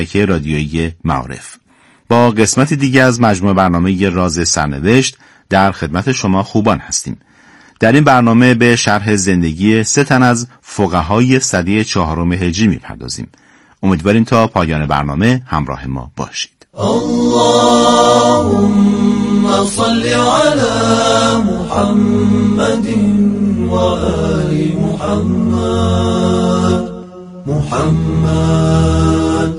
شبکه رادیویی معارف. با قسمت دیگه از مجموعه برنامه راز سرنوشت در خدمت شما خوبان هستیم. در این برنامه به شرح زندگی 3 تن از فقهای سده 4 هجری میپردازیم. امیدواریم تا پایان برنامه همراه ما باشید. اللهم صل علی محمد و آل محمد. محمد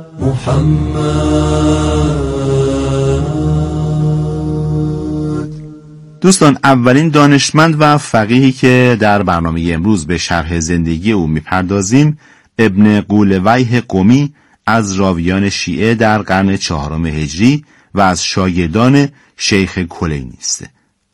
دوستان، اولین دانشمند و فقیهی که در برنامه امروز به شرح زندگی او میپردازیم ابن قولویه قمی از راویان شیعه در قرن 4 هجری و از شاگردان شیخ کلینی است.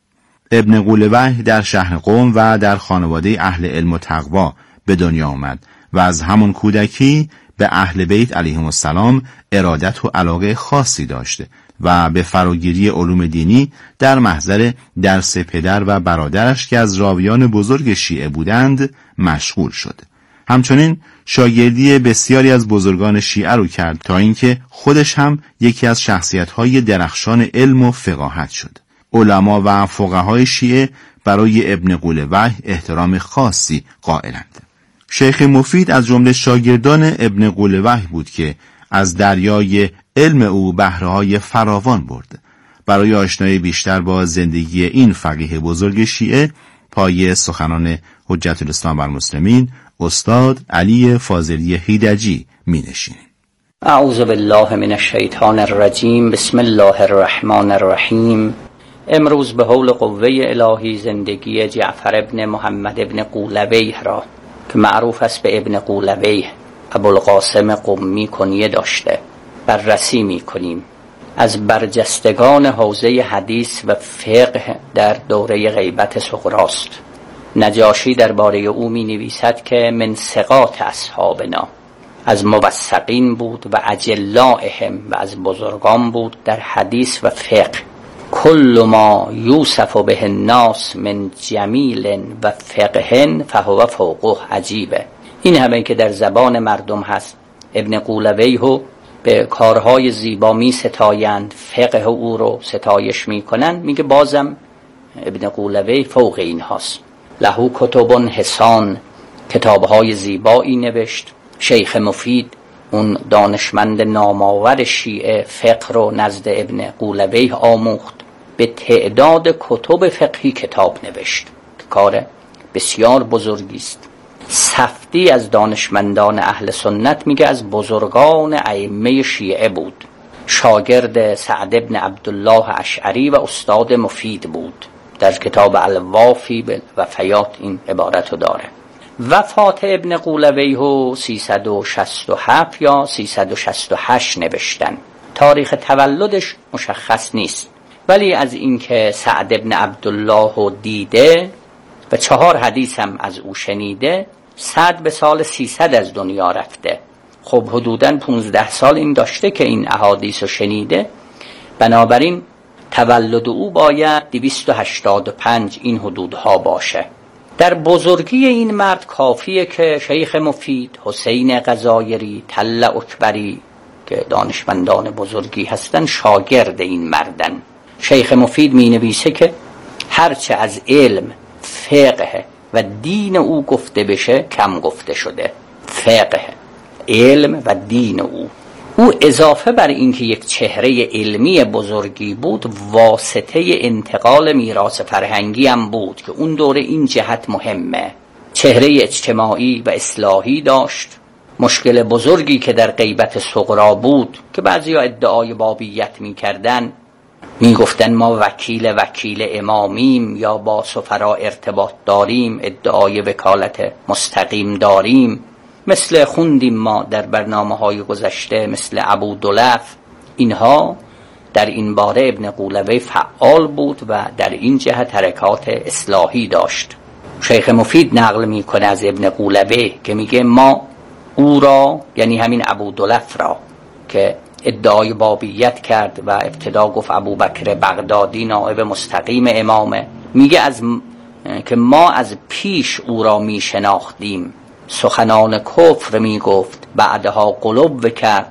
ابن قولویه در شهر قم و در خانواده اهل علم و تقوا به دنیا آمد و از همان کودکی به اهل بیت علیهم السلام ارادت و علاقه خاصی داشته و به فراگیری علوم دینی در محضر درس پدر و برادرش که از راویان بزرگ شیعه بودند مشغول شد. همچنین شاگردی بسیاری از بزرگان شیعه رو کرد تا اینکه خودش هم یکی از شخصیت‌های درخشان علم و فقاهت شد. علما و فقهای شیعه برای ابن قولویه احترام خاصی قائلند. شیخ مفید از جمله شاگردان ابن قولویه بود که از دریای علم او بهره‌های فراوان برد. برای آشنایی بیشتر با زندگی این فقیه بزرگ شیعه پای سخنان حجت الاسلام بر المسلمین استاد علی فاضلی هیدجی می‌نشینیم. اعوذ بالله من الشیطان الرجیم. بسم الله الرحمن الرحیم. امروز به حول قوه الهی زندگی جعفر ابن محمد ابن قولویه را که معروف است به ابن قولویه ابوالقاسم قمی کنیه داشته بررسی می کنیم. از برجستگان حوزه حدیث و فقه در دوره غیبت صغراست. نجاشی درباره او می نویسد که من ثقات اصحابنا، از موثقین بود و اجلائهم و از بزرگان بود در حدیث و فقه. کل ما یوصف به الناس من جمیل و فقه فهو فوقه. عجیبه این همه که در زبان مردم هست. ابن قولویه به کارهای زیبا می ستایند، فقه او رو ستایش می کنند، میگه بازم ابن قولویه فوق این هاست. لهو کتب حسان، کتابهای زیبایی نوشت. شیخ مفید اون دانشمند نامآور شیعه فقه رو نزد ابن قولویه آموخت. به تعداد کتب فقهی کتاب نوشت، کار بسیار بزرگی است. سفتی از دانشمندان اهل سنت میگه از بزرگان ائمه شیعه بود. شاگرد سعد ابن عبدالله اشعری و استاد مفید بود. در کتاب الوافی بالوفیات این عبارت رو داره. وفات ابن قولویه 367 یا 368 نوشتن. تاریخ تولدش مشخص نیست، ولی از اینکه سعد ابن عبدالله رو دیده و 4 حدیث هم از او شنیده، سعد به سال 300 از دنیا رفته. خب حدوداً 15 سال این داشته که این احادیث رو شنیده، بنابراین تولد او باید 285 این حدودها باشه. در بزرگی این مرد کافیه که شیخ مفید، حسین غزایری، تل اکبری که دانشمندان بزرگی هستن شاگرد این مردن. شیخ مفید می نویسه که هرچه از علم، فقه و دین او گفته بشه کم گفته شده. فقه، علم و دین او اضافه بر اینکه یک چهره علمی بزرگی بود، واسطه انتقال میراث فرهنگی هم بود که اون دوره این جهت مهمه. چهره اجتماعی و اصلاحی داشت. مشکل بزرگی که در غیبت صغرا بود که بعضیا ادعای بابیت میکردن، میگفتن ما وکیل امامیم یا با سفرا ارتباط داریم، ادعای وکالت مستقیم داریم. مثل خوندیم ما در برنامه‌های گذشته مثل ابودلف. اینها در این باره ابن قولویه فعال بود و در این جهت حرکات اصلاحی داشت. شیخ مفید نقل میکنه از ابن قولویه که میگه ما او را، یعنی همین ابودلف را که ادعای بابیت کرد و ابتدا گفت ابوبکر بغدادی نائب مستقیم امامه، میگه که ما از پیش او را میشناختیم، سخنان کفر میگفت، بعدها قلوب کرد،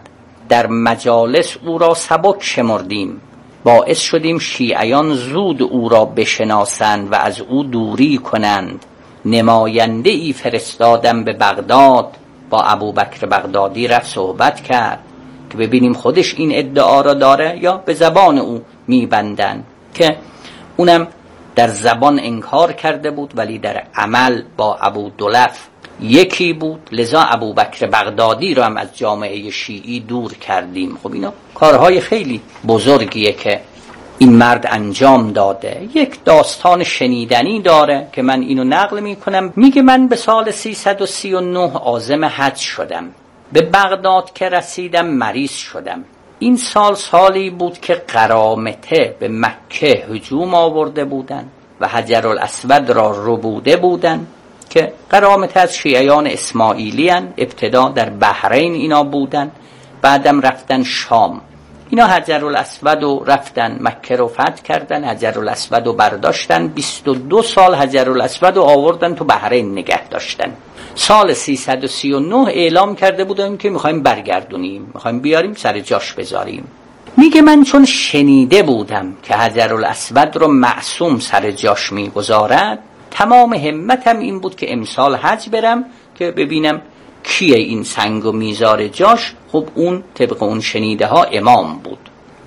در مجالس او را سبک شمردیم، باعث شدیم شیعیان زود او را بشناسند و از او دوری کنند. نماینده ای فرستادم به بغداد، با ابوبکر بغدادی رفت صحبت کرد که ببینیم خودش این ادعا را داره یا به زبان او میبندن، که اونم در زبان انکار کرده بود ولی در عمل با ابودلف یکی بود. لذا ابوبکر بغدادی رو هم از جامعه شیعی دور کردیم. خب اینا کارهای خیلی بزرگیه که این مرد انجام داده. یک داستان شنیدنی داره که من اینو نقل میکنم. میگه من به سال 339 عازم حج شدم. به بغداد که رسیدم مریض شدم. این سالی بود که قرامطه به مکه هجوم آورده بودند و حجرالاسود را ربوده بودند که قرامطه از شیعیان اسماعیلی هن. ابتدا در بحرین اینا بودن، بعدم رفتن شام. اینا حجرالاسود رو رفتن مکه رو فتح کردن، حجرالاسود رو برداشتن، 22 سال حجرالاسود رو آوردن تو بحرین نگه داشتن. سال 339 اعلام کرده بودن که میخوایم برگردونیم، میخوایم بیاریم سر جاش بذاریم. میگه من چون شنیده بودم که حجرالاسود رو معصوم سر جاش میگذارد، تمام همتم این بود که امسال حج برم که ببینم کیه این سنگو میذاره جاش. خب اون طبق اون شنیده ها امام بود.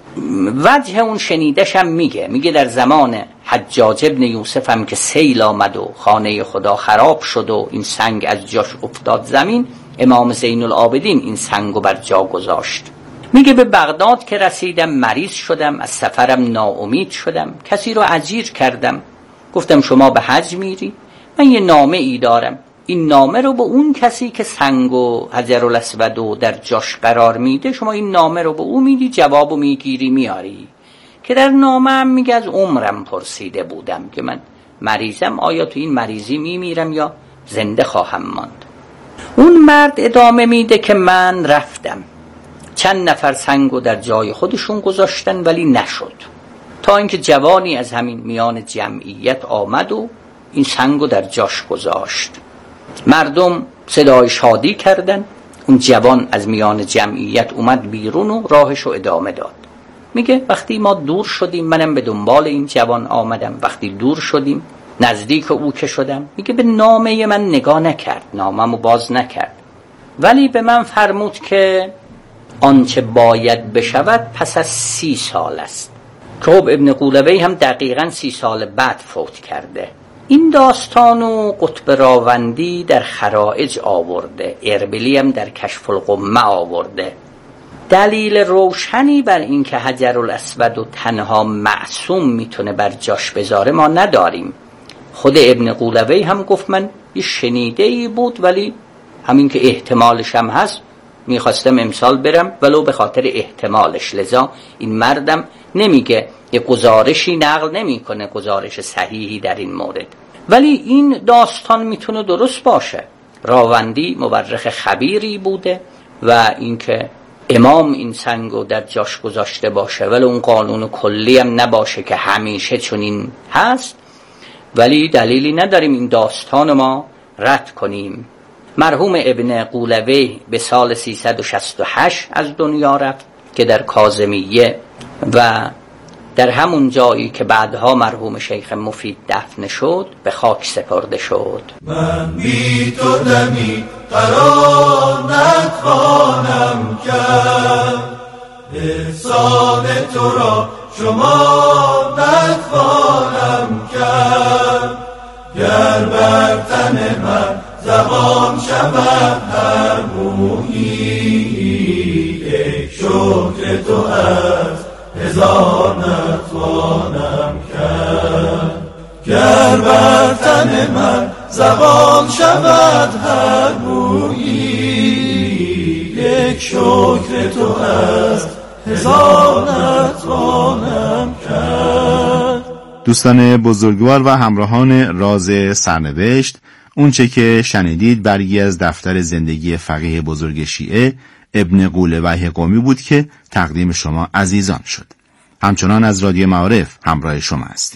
وجه اون شنیدش هم میگه در زمان حجاج ابن یوسف هم که سیل آمد و خانه خدا خراب شد و این سنگ از جاش افتاد زمین، امام زین العابدین این سنگو بر جا گذاشت. میگه به بغداد که رسیدم مریض شدم، از سفرم ناامید شدم، کسی رو اجیر کردم، گفتم شما به حج میری؟ من یه نامه ای دارم، این نامه رو به اون کسی که سنگ و حجرالاسود در جاش قرار میده، شما این نامه رو به او میدی، جوابو میگیری میاری. که در نامه هم میگه از عمرم پرسیده بودم که من مریضم، آیا تو این مریضی میمیرم یا زنده خواهم ماند. اون مرد ادامه میده که من رفتم، چند نفر سنگو در جای خودشون گذاشتن ولی نشد، تا اینکه جوانی از همین میان جمعیت آمد و این سنگو در جاش گذاشت. مردم صدای شادی کردن. اون جوان از میان جمعیت اومد بیرون و راهشو ادامه داد. میگه وقتی ما دور شدیم، منم به دنبال این جوان آمدم، وقتی دور شدیم نزدیک او که شدم، میگه به نامه من نگاه نکرد، ناممو باز نکرد، ولی به من فرمود که آنچه باید بشود پس از 30 سال است. که خب ابن قولوی هم دقیقاً 30 سال بعد فوت کرده. این داستانو قطب راوندی در خرائج آورده، اربیلی هم در کشف القمه آورده. دلیل روشنی بر این که حجرالاسود و تنها معصوم میتونه بر جاش بذاره ما نداریم. خود ابن قولوی هم گفت من یه شنیده‌ای بود ولی همین که احتمالش هم هست میخواستم امسال برم ولو به خاطر احتمالش. لذا این مردم نمیگه، یه گزارشی نقل نمیکنه، گزارش صحیحی در این مورد. ولی این داستان میتونه درست باشه. راوندی مورخ خبیری بوده و اینکه امام این سنگو در جاش گذاشته باشه ولی اون قانون کلی هم نباشه که همیشه چنین هست، ولی دلیلی نداریم این داستان ما رد کنیم. مرحوم ابن قولوی به سال 368 از دنیا رفت که در کاظمیه و در همون جایی که بعدها مرحوم شیخ مفید دفن شد به خاک سپرده شد. من بی تو دمی قرار نتوانم کرد، احسان تو را شما نتوانم کرد. گر بر تن من زبان شود هر مویی، ای شکر تو از هزار نتوانم کرد. گر بر تن من زبان شود هر مویی، یک شکر تو از هزار نتوانم کرد. دوستان بزرگوار و همراهان راز سرنوشت، اونچه که شنیدید برگی از دفتر زندگی فقیه بزرگ شیعه ابن قولوی قمی بود که تقدیم شما عزیزان شد. همچنان از رادیو معارف همراه شما هستیم.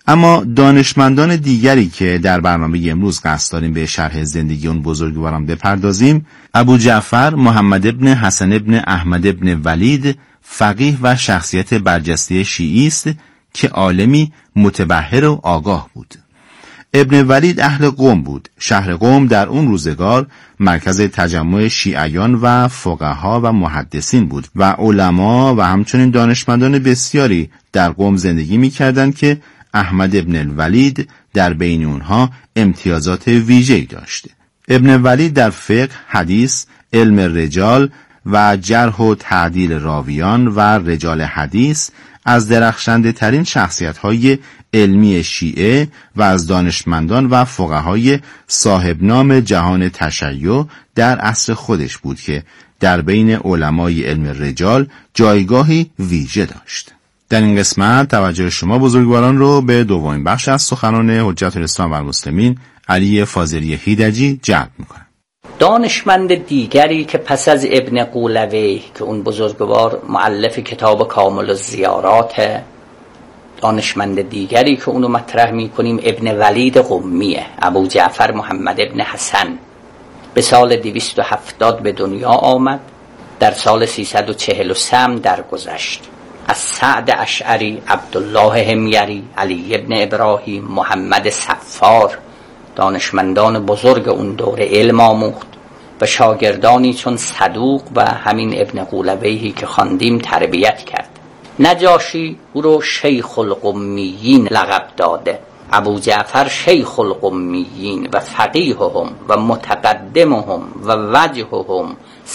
اما دانشمندان دیگری که در برنامه امروز قصد داریم به شرح زندگی اون بزرگواران بپردازیم، ابو جعفر محمد ابن حسن ابن احمد ابن ولید، فقیه و شخصیت برجسته شیعی است که عالمی متبحر و آگاه بود. ابن ولید اهل قم بود. شهر قم در اون روزگار مرکز تجمع شیعیان و فقها و محدثین بود و علما و همچنین دانشمندان بسیاری در قم زندگی می‌کردند که احمد ابن الولید در بین اونها امتیازات ویژه‌ای داشت. ابن ولید در فقه، حدیث، علم رجال و جرح و تعدیل راویان و رجال حدیث از درخشنده ترین شخصیت‌های علمی شیعه و از دانشمندان و فقهای صاحب نام جهان تشیع در عصر خودش بود که در بین علمای علم رجال جایگاهی ویژه داشت. در این قسمت توجه شما بزرگواران رو به دومین بخش از سخنان حجت الاسلام و المسلمین علی فاضلی هیدجی جلب می‌کنم. دانشمند دیگری که پس از ابن قولوی که اون بزرگوار مؤلف کتاب کامل الزیارات، دانشمند دیگری که اونو مطرح می‌کنیم ابن ولید قمیه، ابو جعفر محمد ابن حسن. به سال 270 به دنیا آمد، در سال 343 درگذشت. از سعد اشعری، عبدالله حمیری، علی ابن ابراهیم، محمد صفار، دانشمندان بزرگ اون دوره علم آموخت و شاگردانی چون صدوق و همین ابن قولویهی که خواندیم تربیت کرد. نجاشی او رو شیخ القمیین لقب داده. ابو جعفر شیخ القمیین و فقیههم و متقدمهم و وجههم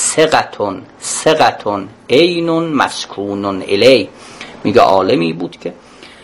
ثقة عین مسکون الی. میگه عالمی بود که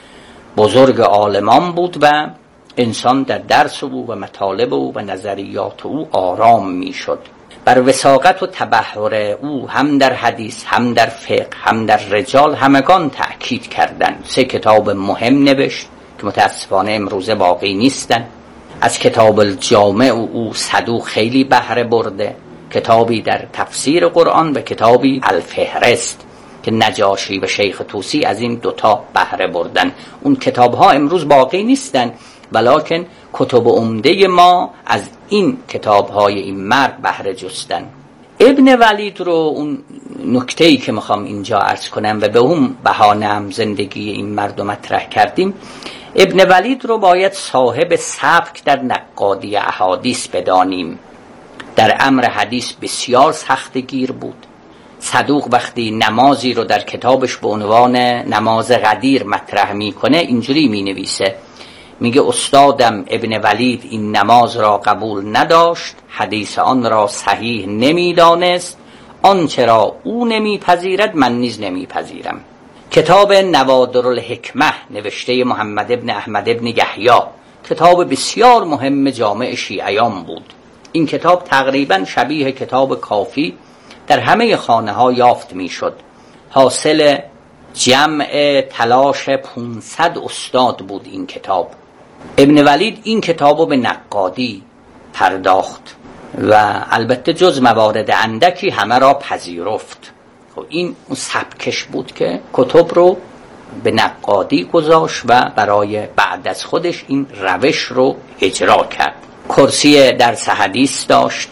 بزرگ عالمان بود و انسان در درس او و مطالب او و نظریات او آرام میشد. بر وثاقت و تبحر او هم در حدیث، هم در فقه، هم در رجال همگان تأکید کردند. 3 کتاب مهم نوشت که متاسفانه امروزه باقی نیستن. از کتاب الجامع او صدوق خیلی بهره برده، کتابی در تفسیر قرآن و کتابی الفهرست که نجاشی و شیخ طوسی از این 2 بهره بردن. اون کتاب ها امروز باقی نیستن، ولکن کتب عمده ما از این کتاب های این مرد بهره جستن. ابن ولید رو اون نکته‌ای که میخوام اینجا عرض کنم و به اون بهانه‌ام زندگی این مرد رو مطرح کردیم، ابن ولید رو باید صاحب سبک در نقادی احادیث بدانیم. در امر حدیث بسیار سختگیر بود. صدوق وقتی نمازی رو در کتابش به عنوان نماز غدیر مطرح میکنه اینجوری مینویسه، میگه استادم ابن ولید این نماز را قبول نداشت، حدیث آن را صحیح نمیدانست، آنچه را او نمیپذیرد من نیز نمیپذیرم. کتاب نوادر الحکمه نوشته محمد ابن احمد ابن یحیی، کتاب بسیار مهم جامع شیعیان بود. این کتاب تقریبا شبیه کتاب کافی در همه خانه ها یافت می شد. حاصل جمع تلاش 500 استاد بود این کتاب. ابن ولید این کتابو به نقادی پرداخت و البته جز موارد اندکی همه را پذیرفت. خب این اون سبکش بود که کتب رو به نقادی گذاشت و برای بعد از خودش این روش رو اجرا کرد. کرسی درس حدیث داشت،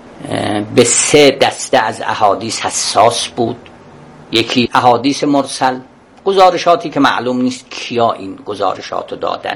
به 3 دسته از احادیث حساس بود. یکی احادیث مرسل، گزارشاتی که معلوم نیست کیا این گزارشاتو دادن،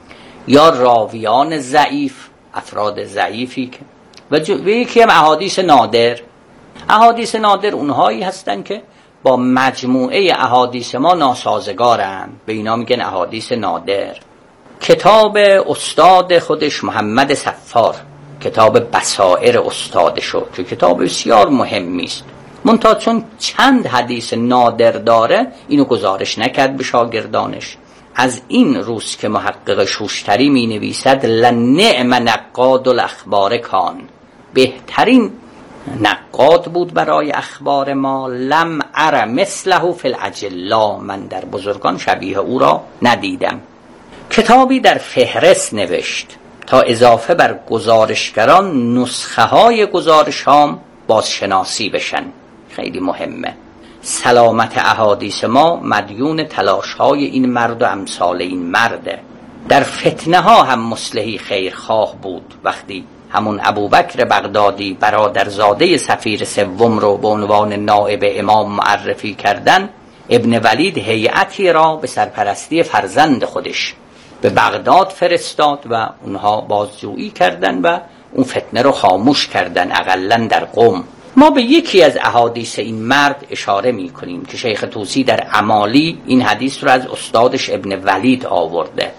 یا راویان ضعیف، افراد ضعیفی که و یکی هم احادیث نادر. احادیث نادر اونهایی هستن که با مجموعه احادیث ما ناسازگارن، به اینا میگن احادیث نادر. کتاب استاد خودش محمد صفار، کتاب بصائر استادشو که کتاب بسیار مهمی است، منتها چون چند حدیث نادر داره اینو گزارش نکرد به شاگردانش. از این روز که محقق شوشتری می نویسد لنعم نقاد الاخبار کان، بهترین نقاد بود برای اخبار ما، لم ار مثله فی الاجلا، من در بزرگان شبیه او را ندیدم. کتابی در فهرست نوشت تا اضافه بر گزارشگران نسخه های گزارشام بازشناسی بشن، خیلی مهمه. سلامت احادیث ما مدیون تلاش های این مرد و امثال این مرده. در فتنه ها هم مصلحی خیرخواه بود. وقتی همون ابوبکر بغدادی برادرزاده سفیر سوم رو به عنوان نائب امام معرفی کردن، ابن ولید هیئتی را به سرپرستی فرزند خودش به بغداد فرستاد و اونها بازجویی کردن و اون فتنه رو خاموش کردن، اقلن در قم. ما به یکی از احادیث این مرد اشاره می کنیم که شیخ طوسی در امالی این حدیث رو از استادش ابن ولید آورده.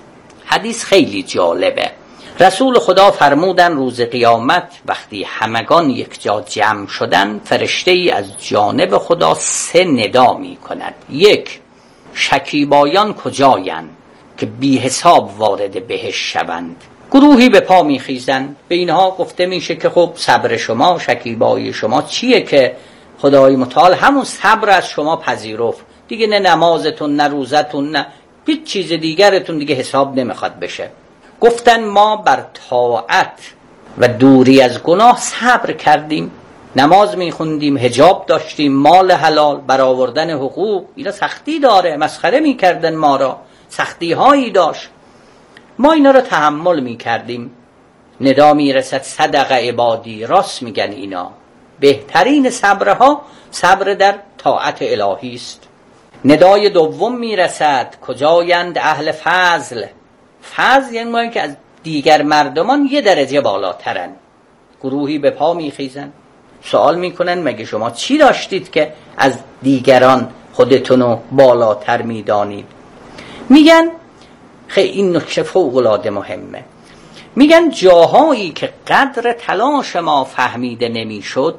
حدیث خیلی جالبه. رسول خدا فرمودن روز قیامت وقتی همگان یک جا جمع شدن، فرشته ای از جانب خدا 3 ندا می کند. 1. شکیبایان کجایند که بی حساب وارد بهشت شوند؟ گروهی به پا می خیزند. به اینها گفته میشه که خب صبر شما، شکیبایی شما چیه که خدای متعال همون صبر از شما پذیرفت دیگه، نه نمازتون نه روزتون نه هیچ چیز دیگرتون دیگه حساب نمیخواد بشه. گفتن ما بر طاعت و دوری از گناه صبر کردیم، نماز میخوندیم، حجاب داشتیم، مال حلال، برآوردن حقوق، اینا سختی داره، مسخره میکردن ما را، سختی هایی داشت، ما اینا رو تحمل میکردیم. ندا میرسد صدق عبادی، راست میگن اینا، بهترین صبرها صبر در طاعت الهی است. ندای دوم میرسد کجایند اهل فضل. فضل یعنی ما که از دیگر مردمان یه درجه بالاترن. گروهی به پا میخیزن، سوال میکنن مگه شما چی داشتید که از دیگران خودتونو بالاتر میدانید؟ میگن خیلی این نکته فوق‌العاده مهمه. میگن جاهایی که قدر تلاش ما فهمیده نمیشد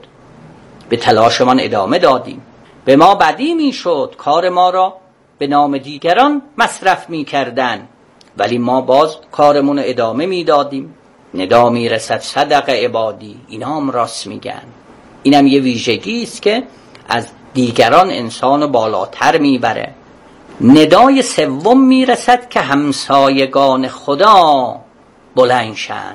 به تلاشمان ادامه دادیم، به ما بدی میشد کار ما را به نام دیگران مصرف میکردن ولی ما باز کارمون رو ادامه میدادیم. ندا میرسد صدق عبادی، اینا هم راست میگن. اینم یه ویژگی است که از دیگران انسانو بالاتر میبره. ندای سوم میرسد که همسایگان خدا بلند شن.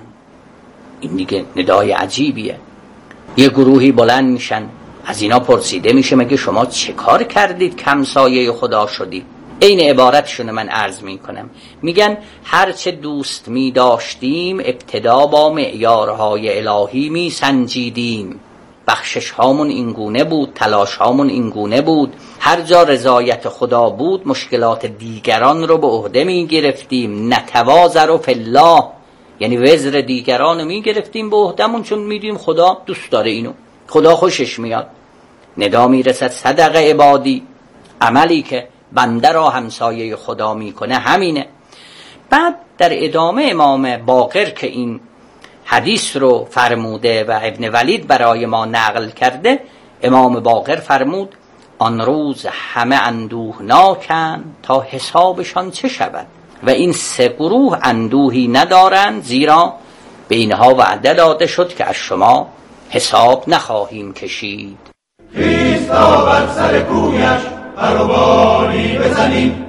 این دیگه ندای عجیبیه. یه گروهی بلند میشن، از اینا پرسیده میشه مگه شما چه کار کردید که همسایه خدا شدید؟ این عبارتشون من عرض میکنم. میگن هرچه دوست میداشتیم ابتدا با معیارهای الهی میسنجیدیم. بخشش هامون اینگونه بود، تلاش هامون اینگونه بود، هر جا رضایت خدا بود مشکلات دیگران رو به عهده میگرفتیم. نتوازر فی الله، یعنی وزر دیگران رو میگرفتیم به عهدمون، چون میدیم خدا دوست داره اینو، خدا خوشش میاد. ندا میرسد صدق عبادی، عملی که بنده را همسایه خدا میکنه همینه. بعد در ادامه امام باقر که این حدیث رو فرموده و ابن ولید برای ما نقل کرده، امام باقر فرمود آن روز همه اندوهناکند تا حسابشان چه شود و این 3 گروه اندوهی ندارند، زیرا به اینها وعده داده شد که از شما حساب نخواهیم کشید. خیستا بر سر کویش بروباری بزنیم،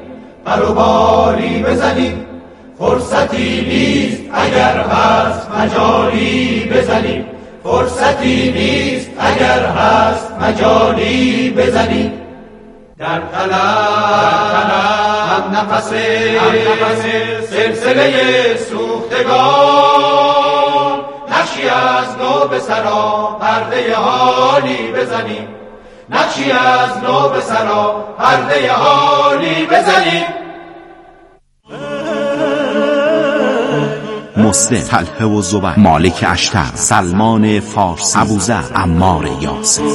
بروباری بزنیم، فرصتی نیست اگر هست مجالی بزنیم، فرصتی نیست اگر هست مجالی بزنیم. در طلب هم نفس سلسله سوختگان، نقشی از نو به سرا پرده حالی بزنیم، نقشی از نو به سرا پرده حالی بزنیم. مسلم، طلحه و زبیر، مالک اشتر، سلمان فارسی، ابوذر، عمار یاسر.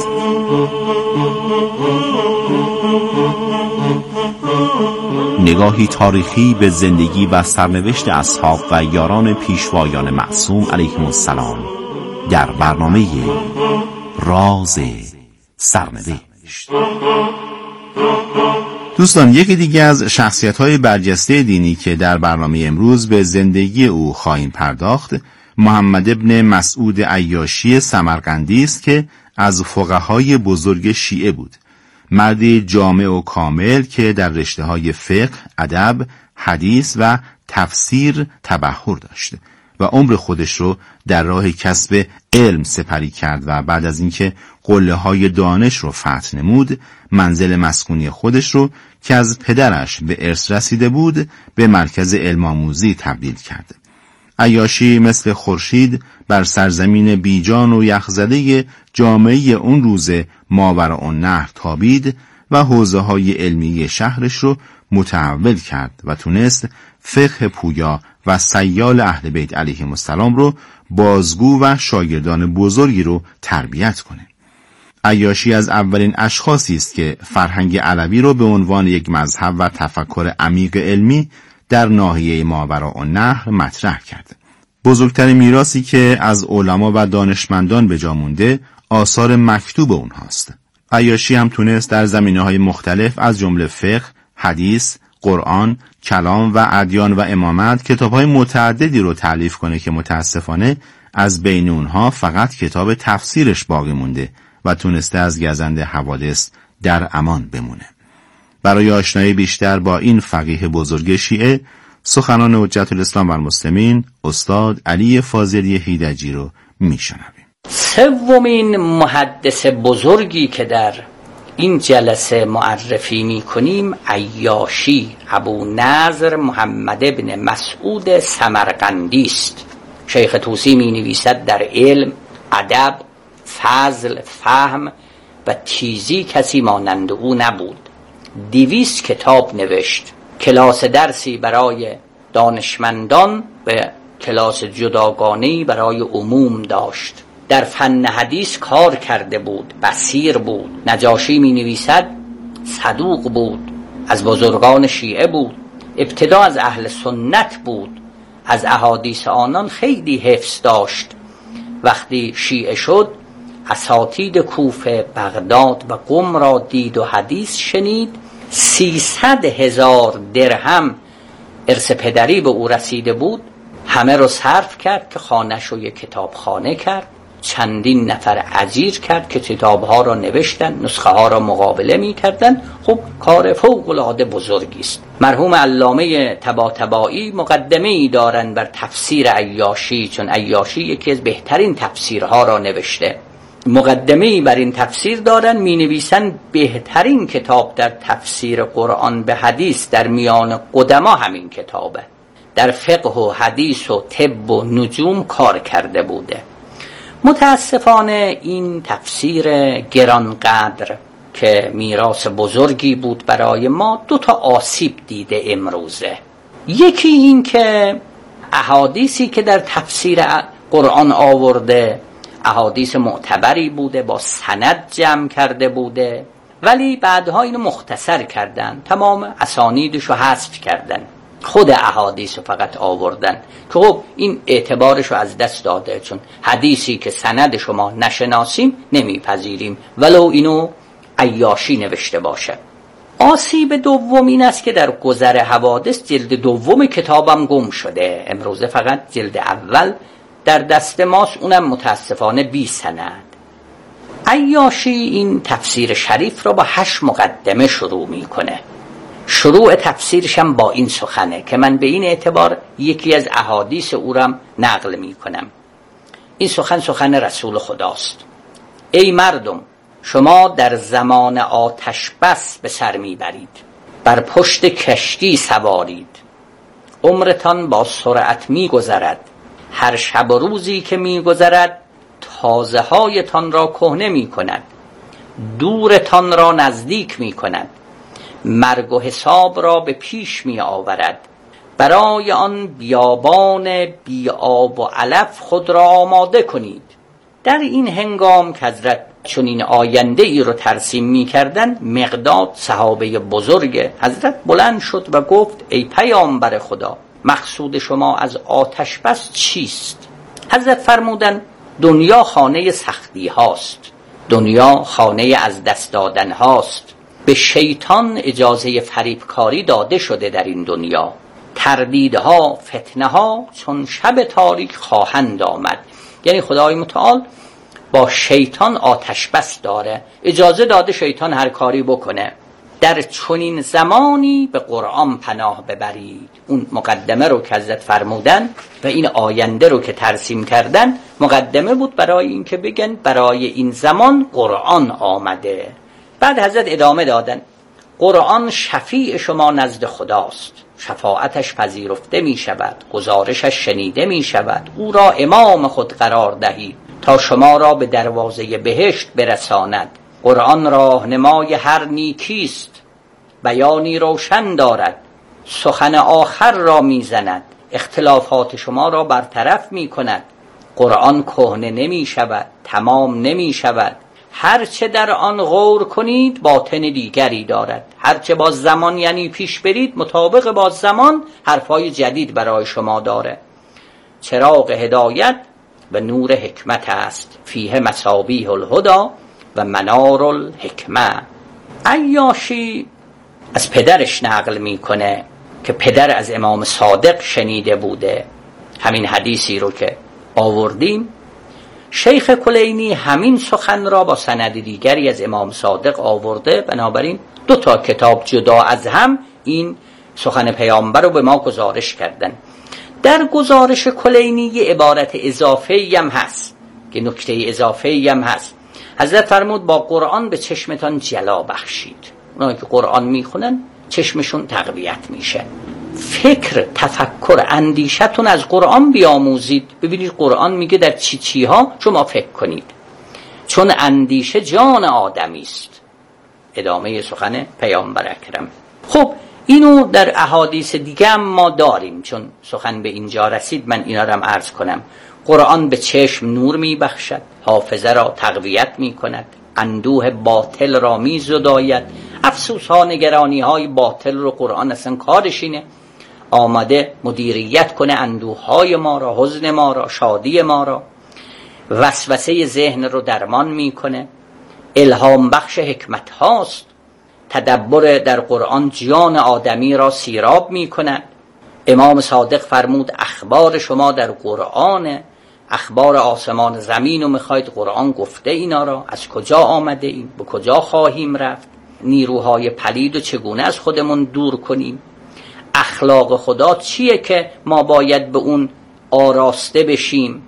نگاهی تاریخی به زندگی و سرنوشت اصحاب و یاران پیشوایان معصوم علیهم السلام در برنامه راز سرنوشت. دوستان، یکی دیگه از شخصیت‌های برجسته دینی که در برنامه امروز به زندگی او خواهیم پرداخت، محمد ابن مسعود عیاشی سمرقندی است که از فقهای بزرگ شیعه بود. مردی جامع و کامل که در رشته‌های فقه، ادب، حدیث و تفسیر تبحر داشت و عمر خودش رو در راه کسب علم سپری کرد و بعد از اینکه قله های دانش رو فتح نمود، منزل مسکونی خودش رو که از پدرش به ارث رسیده بود به مرکز علم آموزی تبدیل کرد. عیاشی مثل خورشید بر سرزمین بیجان و یخزده جامعه اون روز ماوراءالنهر تابید و حوزه های علمی شهرش رو متحول کرد و تونست فقه پویا و سیال اهل بیت علیهم السلام رو بازگو و شاگردان بزرگی رو تربیت کنه. عیاشی از اولین اشخاصی است که فرهنگ علوی رو به عنوان یک مذهب و تفکر عمیق علمی در ناحیه ماوراءالنهر مطرح کرد. بزرگترین میراثی که از علما و دانشمندان به جا مونده آثار مکتوب اونهاست. عیاشی هم تونست در زمینه‌های مختلف از جمله فقه، حدیث، قرآن، کلام و ادیان و امامت کتاب‌های متعددی رو تألیف کنه که متاسفانه از بین اونها فقط کتاب تفسیرش باقی مونده و تونسته از گزند حوادث در امان بمونه. برای آشنایی بیشتر با این فقیه بزرگ شیعه، سخنان حجت الاسلام و المسلمین استاد علی فاضلی هیدجی رو میشنویم. سومین محدث بزرگی که در این جلسه معرفی می‌کنیم عیاشی ابو نضر محمد ابن مسعود سمرقندی است. شیخ طوسی می‌نویسد در علم، ادب، فضل، فهم و تیزی کسی مانند او نبود. 200 کتاب نوشت. کلاس درسی برای دانشمندان و کلاس جداگانه‌ای برای عموم داشت. در فن حدیث کار کرده بود، بصیر بود. نجاشی می نویسد صدوق بود، از بزرگان شیعه بود، ابتدا از اهل سنت بود، از احادیث آنان خیلی حفظ داشت. وقتی شیعه شد اساتید کوفه، بغداد و قم را دید و حدیث شنید. 300,000 درهم ارث پدری به او رسیده بود، همه رو صرف کرد که خانه‌ش رو یک کتابخانه کرد. چندین نفر اجیر کرد که کتاب‌ها را نوشتن، نسخه ها را مقابله می‌کردند. خب کار فوق‌العاده بزرگی است. مرحوم علامه طباطبایی مقدمه‌ای دارند بر تفسیر عیاشی، چون عیاشی یکی از بهترین تفسیرها را نوشته. مقدمه‌ای بر این تفسیر دارن، می‌نویسن بهترین کتاب در تفسیر قرآن به حدیث در میان قدما همین کتابه. در فقه و حدیث و طب و نجوم کار کرده بوده. متاسفانه این تفسیر گرانقدر که میراث بزرگی بود برای ما 2 آسیب دیده امروزه. یکی این که احادیثی که در تفسیر قرآن آورده احادیث معتبری بوده، با سند جمع کرده بوده، ولی بعدها اینو مختصر کردن، تمام اسانیدشو حذف کردن، خود احادیث فقط آوردن که خب این اعتبارشو از دست داده، چون حدیثی که سندشو ما نشناسیم نمیپذیریم ولو اینو عیاشی نوشته باشه. آسیب دوم این است که در گذر حوادث جلد دوم کتابم گم شده. امروزه فقط جلد اول در دست ماست، اونم متاسفانه بی سند. عیاشی این تفسیر شریف را با 8 مقدمه شروع میکنه. شروع تفسیرش هم با این سخنه که من به این اعتبار یکی از احادیث او را نقل میکنم. این سخن رسول خداست. ای مردم، شما در زمان آتش بس به سر میبرید، بر پشت کشتی سوارید، عمرتان با سرعت میگذرد، هر شب و روزی که میگذرد تازه هایتان را کهنه میکند، دورتان را نزدیک میکند، مرگ و حساب را به پیش می آورد. برای آن بیابان بی آب و علف خود را آماده کنید. در این هنگام که حضرت چنین آینده ای رو ترسیم می کردن، مقداد صحابه بزرگ حضرت بلند شد و گفت ای پیامبر خدا، مقصود شما از آتش بس چیست؟ حضرت فرمودن دنیا خانه سختی هاست، دنیا خانه از دست دادن هاست. به شیطان اجازه فریبکاری داده شده در این دنیا. تردیدها، فتنها چون شب تاریک خواهند آمد. یعنی خدای متعال با شیطان آتش بس داره، اجازه داده شیطان هر کاری بکنه. در چنین زمانی به قرآن پناه ببرید. اون مقدمه رو که حضرت فرمودن و این آینده رو که ترسیم کردن مقدمه بود برای این که بگن برای این زمان قرآن آمده. بعد حضرت ادامه دادن قرآن شفیع شما نزد خداست، شفاعتش پذیرفته می شود، گزارشش شنیده می شود. او را امام خود قرار دهید تا شما را به دروازه بهشت برساند. قرآن راهنمای هر نیکیست، بیانی روشن دارد، سخن آخر را می زند، اختلافات شما را برطرف می کند. قرآن کهنه نمی شود، تمام نمی شود. هرچه در آن غور کنید باطن دیگری دارد. هرچه با زمان یعنی پیش برید مطابق با زمان حرفای جدید برای شما داره. چراغ هدایت و نور حکمت است، فیه مصابیح الهدی و منار الحکمه. عیاشی از پدرش نقل میکنه که پدر از امام صادق شنیده بوده همین حدیثی رو که آوردیم. شیخ کلینی همین سخن را با سند دیگری از امام صادق آورده، بنابراین 2 کتاب جدا از هم این سخن پیامبر رو به ما گزارش کردن. در گزارش کلینی یه عبارت اضافه‌ای هم هست که نکته اضافه‌ای هم هست. حضرت فرمود با قرآن به چشمتان جلا بخشید. اونایی که قرآن میخونن چشمشون تقویت میشه. فکر، تفکر، اندیشتون از قرآن بیاموزید. ببینید قرآن میگه در چی ها شما فکر کنید، چون اندیشه جان آدمی است. ادامه سخن پیامبر اکرم. خب اینو در احادیث دیگه هم ما داریم، چون سخن به اینجا رسید من اینا رو هم عرض کنم. قرآن به چشم نور میبخشد، حافظه را تقویت میکند، اندوه باطل را میزداید. افسوس ها، نگرانی های باطل رو قرآن اصلا کارش اینه، آمده مدیریت کنه اندوه های ما را، حزن ما را، شادی ما را. وسوسه ذهن رو درمان میکنه، الهام بخش حکمت هاست. تدبر در قرآن جان آدمی را سیراب میکنه. امام صادق فرمود اخبار شما در قرآن، اخبار آسمان زمین رو میخواید، قرآن گفته اینا را، از کجا آمده این، به کجا خواهیم رفت، نیروهای پلید و چگونه از خودمون دور کنیم، اخلاق خدا چیه که ما باید به اون آراسته بشیم.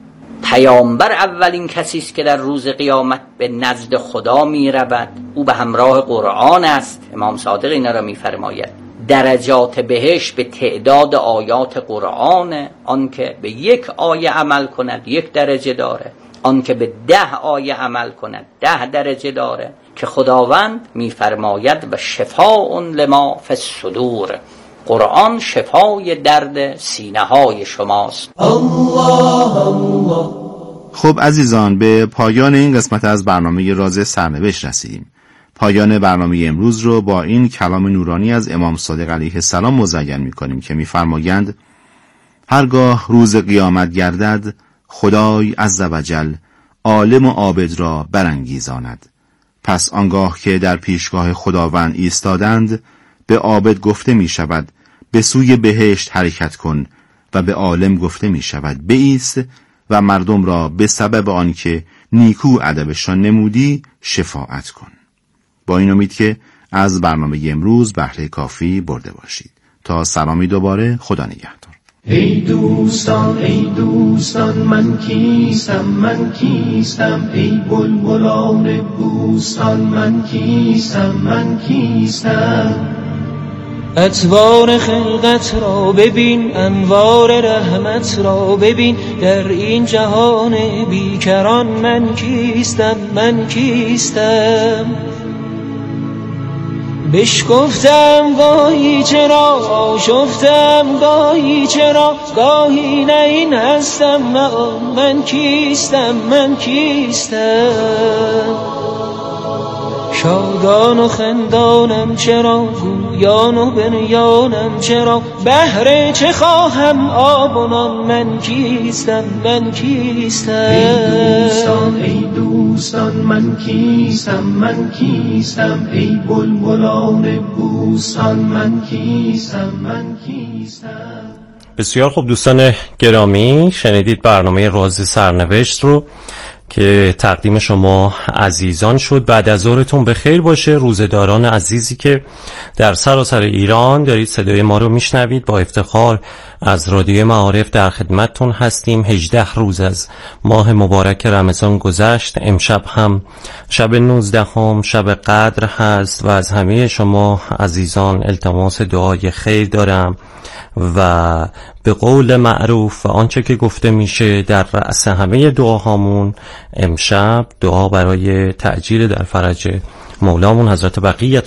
پیامبر اولین کسی است که در روز قیامت به نزد خدا می رود، او به همراه قرآن است. امام صادق اینا را می فرماید. درجات بهشت به تعداد آیات قرآن، آن که به 1 آیه عمل کند 1 درجه داره، آن که به 10 آیه عمل کند 10 درجه داره، که خداوند می فرماید و شفاء لما فی الصدور. قرآن شفای درد سینه های شماست. الله الله. خب عزیزان، به پایان این قسمت از برنامه راز سرنوشت رسیدیم. پایان برنامه امروز رو با این کلام نورانی از امام صادق علیه السلام مزین می‌کنیم که می‌فرمایند هرگاه روز قیامت گردد خدای عزوجل عالم و عابد را برانگیزاند. پس آنگاه که در پیشگاه خداوند ایستادند به عابد گفته می شود به سوی بهشت حرکت کن و به عالم گفته می شود بایست و مردم را به سبب آنکه نیکو ادبشان نمودی شفاعت کن. با این امید که از برنامه امروز بهره کافی برده باشید. تا سلامی دوباره، خدا نگهدار. ای دوستان من کیستم ای بلبلان بوستان من کیستم اطوار خلقت را ببین، انوار رحمت را ببین، در این جهان بیکران من کیستم بشکفتم گاهی چرا، آشفتم گاهی چرا، گاهی نه این هستم من کیستم شادان و خندانم چرا، گویان و بنیانم چرا، بهره چه خواهم آبونان من کیستم ای دوستان من کیستم ای بلبلان بوستان من کیستم بسیار خوب دوستان گرامی، شنیدید برنامه راز سرنوشت رو که تقدیم شما عزیزان شد. بعد از ظهرتون بخیر باشه. روزه‌داران عزیزی که در سراسر ایران دارید صدای ما رو میشنوید، با افتخار از رادیو معارف در خدمتتون هستیم. 18 روز از ماه مبارک رمضان گذشت. امشب هم شب 19 شب قدر هست و از همه شما عزیزان التماس دعای خیر دارم و به قول معروف و آنچه که گفته میشه در رأس همه دعاهامون امشب دعا برای تعجیل در فرج مولامون حضرت بقیة